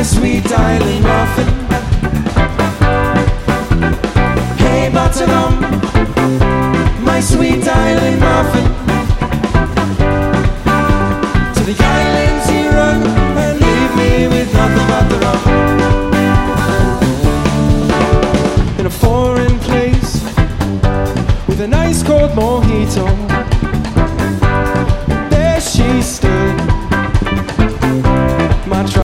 my sweet island muffin. Hey Bottom, my sweet island muffin. To the islands you run and leave me with nothing but the rum. In a foreign place with an ice cold mojito, there she stood.